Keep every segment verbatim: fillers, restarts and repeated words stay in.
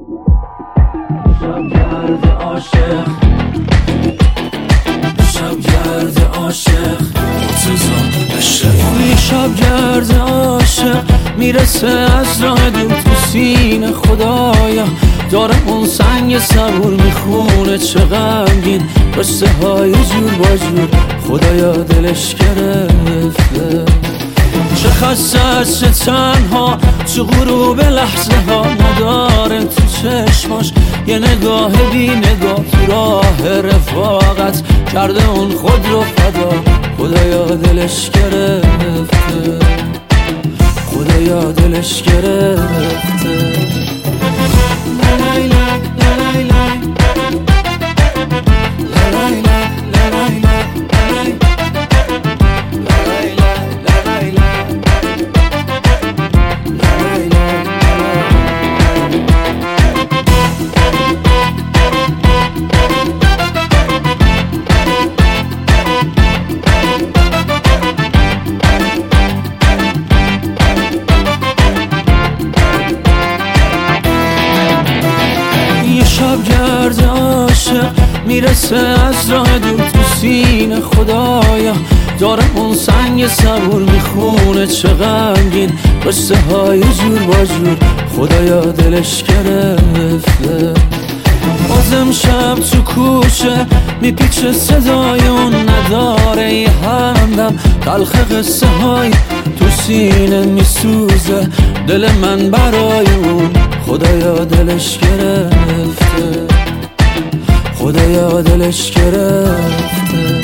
شبگرد عاشق شبگرد عاشق توی شبگرد عاشق میرسه از راه دور تو سینه خدایا دارم اون سنگ صبور میخونه چه غمگین قصه های جور با جور خدایا دلش گرفته چه خسته است چه تنها چه غروب لحظه ها نداره تو چشماش یه نگاه بی نگاه تو راه رفاقت کرده اون خود رو فدا خدایا دلش گرفته خدایا دلش گرفته شبگرد عاشق میرسه از راه دور تو سینه خدایا دارم اون سنگ صبور میخونه چه غمگین قصه های جور با جور خدایا دلش گرفته بازم شب تو کوچه میپیچه صدای اون نداره یه همدم تلخ قصه های تو سینه میسوزه دل من برای اون خدایا دلش گرفته خدایا دلش گرفته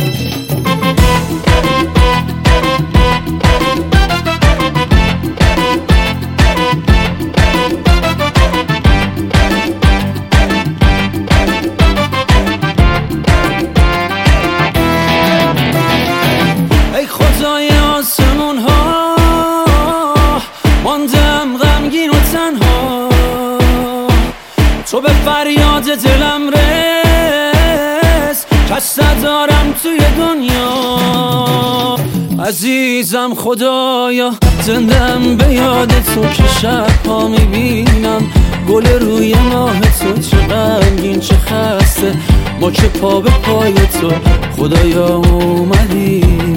ای خدای آسمون ها ماندم غمگین و تنها تو به فریاد دلم رس کس ندارم توی دنیا عزیزم خدایا زندم به یاد تو که شبها میبینم گل روی ماه تو چه غمگین چه خسته ما که پا به پای تو خدایا اومدی